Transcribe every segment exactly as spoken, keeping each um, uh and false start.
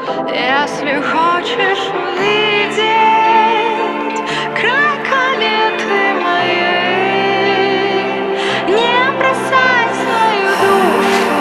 Если хочешь увидеть край кометы моей, не бросай свою душу.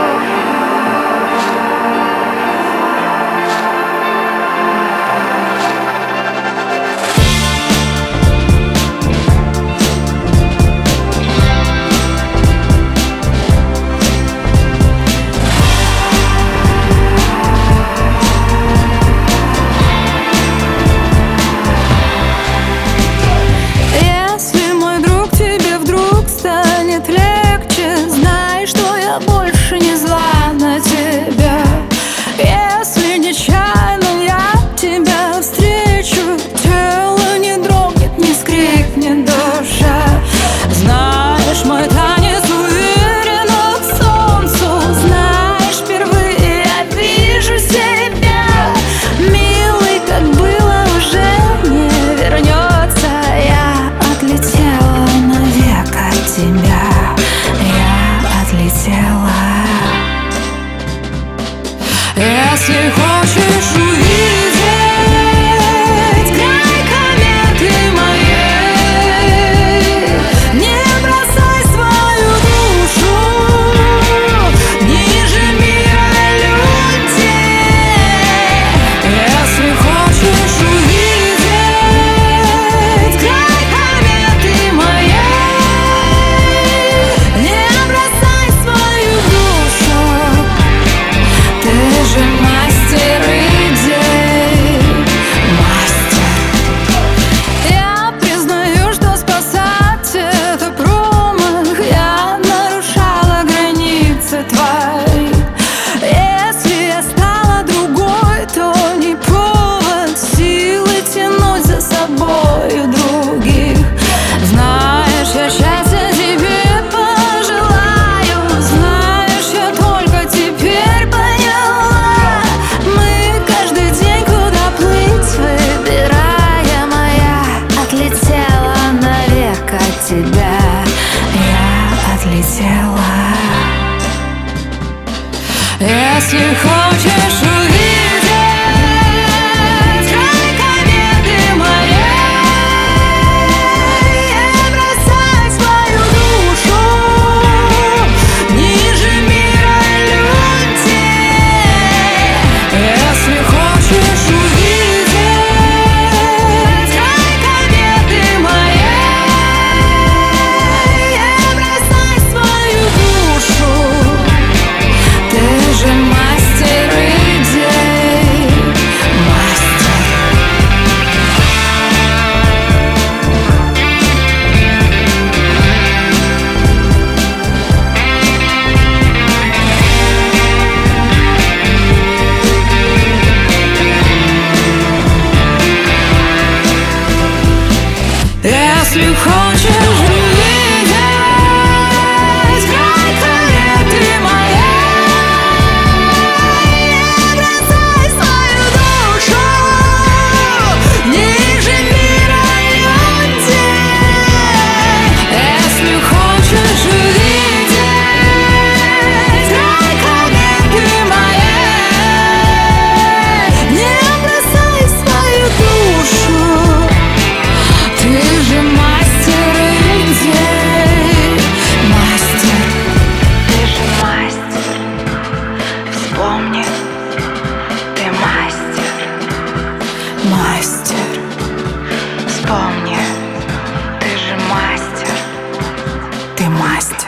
Больше не зла на тебя. Если нечаянно я тебя встречу, тело не дрогнет, не скрипнет душа. Знаешь, мой танец уверен к солнцу. Знаешь, впервые я вижу себя. Милый, как было, уже не вернется. Я отлетела навек от тебя. Если хочешь увидеть край кометы моей, не бросай свою душу ниже мира людей. Если хочешь увидеть край кометы моей, не бросай свою душу. Ты же мастер идей, мастер. Я признаю, что спасать это промах. Я нарушала границы твои. Если я стала другой, то не повод силы тянуть за собою других. Знаешь, я счастья тебе пожелаю. Знаешь, я только теперь поняла. Мы каждый день куда плыть выбирая. Моя отлетела навек от тебя. Я отлетела. Если хочешь увидеть край кометы моей, не бросай свою душу ниже мира людей. Если хочешь увидеть край кометы моей, не бросай свою душу. Ты же мастер идей, мастер. Если хочешь увидеть край кометы моей, не бросай свою душу ниже мира людей. Если хочешь увидеть край кометы моей, не бросай свою душу. Ты же мастер идей, мастер. Ты же мастер, вспомни, ты мастер. Мастер. Вспомни, ты же мастер. Ты мастер.